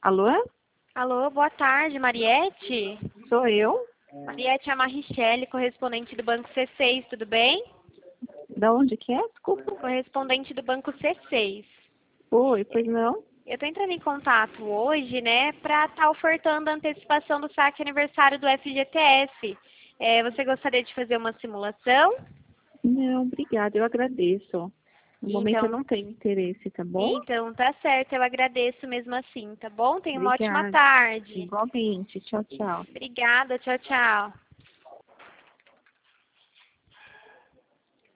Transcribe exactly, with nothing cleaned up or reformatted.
Alô? Alô, boa tarde, Mariette? Sou eu? Mariette é a Marichelli, correspondente do Banco C seis, tudo bem? Da onde que é? Desculpa. Correspondente do Banco C seis. Oi, pois não? Eu tô entrando em contato hoje, né, pra estar ofertando a antecipação do saque aniversário do F G T S. É, você gostaria de fazer uma simulação? Não, obrigada, eu agradeço. No momento eu Então, não tenho interesse, tá bom? então tá certo, eu agradeço mesmo assim, tá bom? Tenha uma ótima Obrigada. tarde. Igualmente. Tchau, tchau. Obrigada, tchau, tchau.